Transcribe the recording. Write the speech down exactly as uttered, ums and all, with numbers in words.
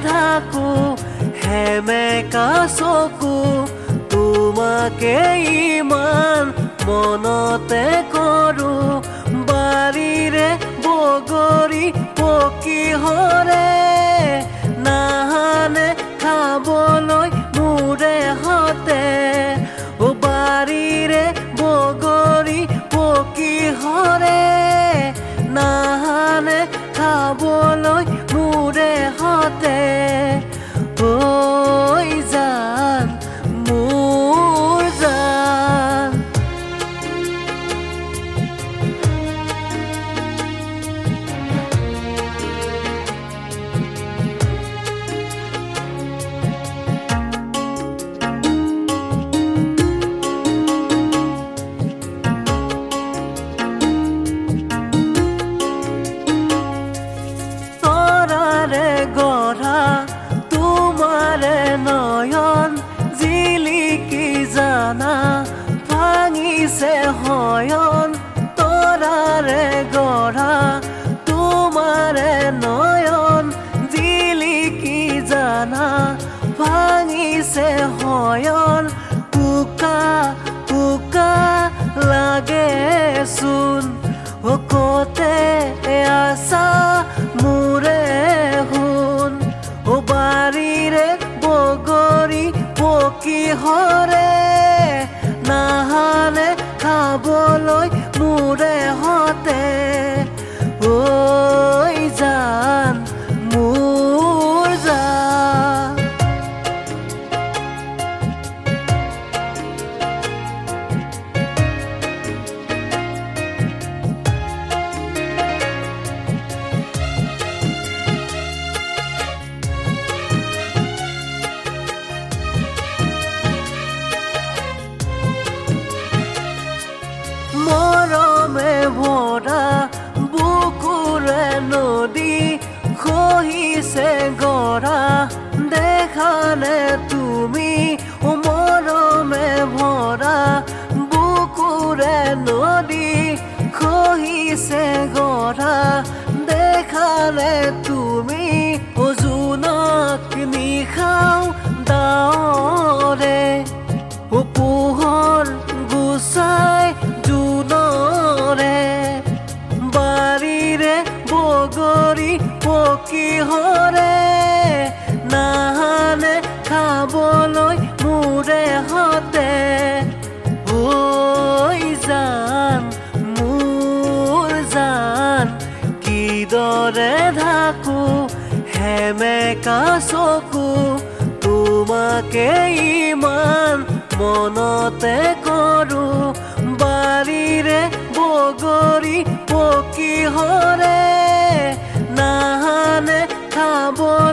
থাকো হেমেকা চকু তোমাকে ইমান মনতে কৰো বাৰীৰে বগৰী পকি হৰে নাহানে খাবলৈ মোৰে হতে ও বাৰীৰে বগৰী পকি হৰে নাহানে খাবলৈ মোৰে হতে ঐ জান মোৰ জান গঢ়া তোমাৰে নয়ন জিলিকি জানা ভাঙিছে হয়ন তৰাৰে গঢ়া তোমাৰে নয়ন জিলিকি জানা ভাঙিছে হয়ন উকা উকা লাগেচোন কতে আছা মোৰে হুন ও বাৰীৰে বগৰী পকি হৰে নাহানে খাবলৈ মোৰে হতে ঐ জান মোৰ জান মৰমে ভৰা বুকুৰে নদী খহিছে গৰা দেখানে তুমি মৰমে ভৰা বুকুৰে নদী খহিছে গৰা দেখানে তুমি জোনাক নিশাও ডাৱৰে পোহৰ গুচাই জোনৰে বাৰীৰে বগৰী পকি হৰে নাহানে খাবলৈ মোৰে হতে ঐ জান মোৰ জান কিদৰে ঢাকো হেমেকা চকু তোমাকে ইমান মনতে কৰো বাৰীৰে বগৰী পকি হৰে নাহানে খাবলৈ